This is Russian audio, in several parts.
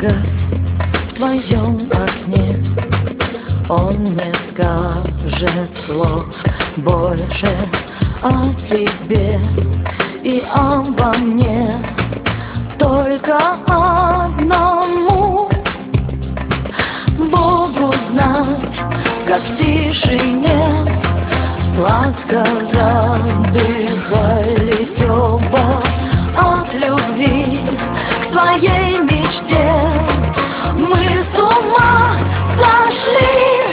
взгляд в твоем окне, он не скажет слов больше о тебе и обо мне. Только одному Богу знать, как в тишине сладко задыхались оба от любви к своей мечте. Мы с ума сошли.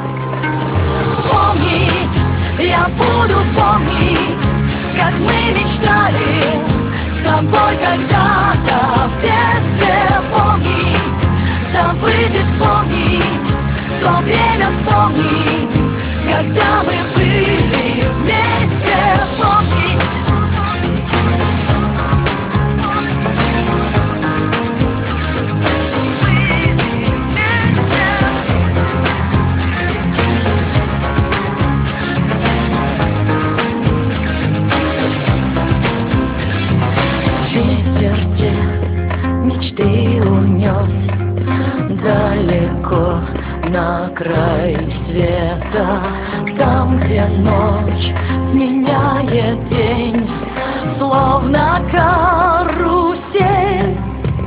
Помнить, я буду помнить, как мы мечтали с тобой когда-то в детстве. Помнить, забыть и вспомнить то время, вспомнить, когда мы были вместе. Помнить. Ветер те мечты унес далеко на край света, там, где ночь сменяет день, словно карусель,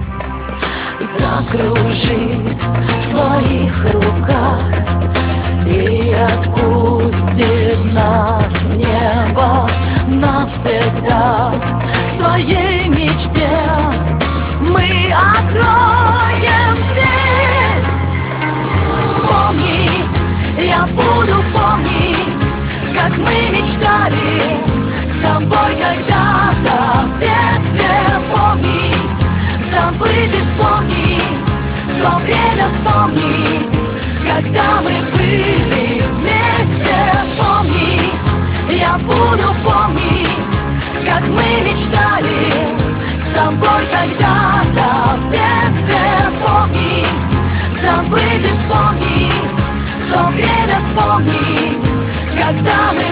закружит в твоих руках и отпустит нас в небо навсегда к своей мечте. Мы откроем дверь. Помнить, я буду помнить, как мы мечтали с тобой когда-то в детстве. Помнить, забыть и вспомнить то время, вспомнить, когда мы были вместе. Помнить, я буду помнить, как мы мечтали с тобой когда-то в детстве. Помнить, забыть и вспомнить то время, вспомнить, когда мы